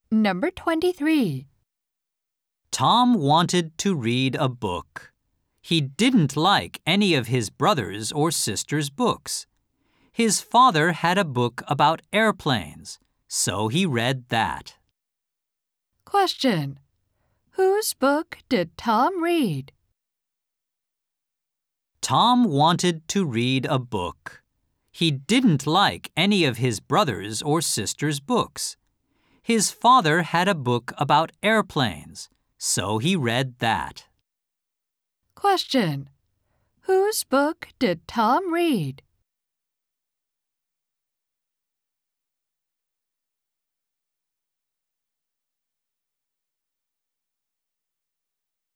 Number 23. Tom wanted to read a book. He didn't like any of his brothers' or sisters' books. His father had a book about airplanes, so he read that. Question. Whose book did Tom read? Tom wanted to read a book. He didn't like any of his brothers' or sisters' books. His father had a book about airplanes, so he read that. Question. Whose book did Tom read?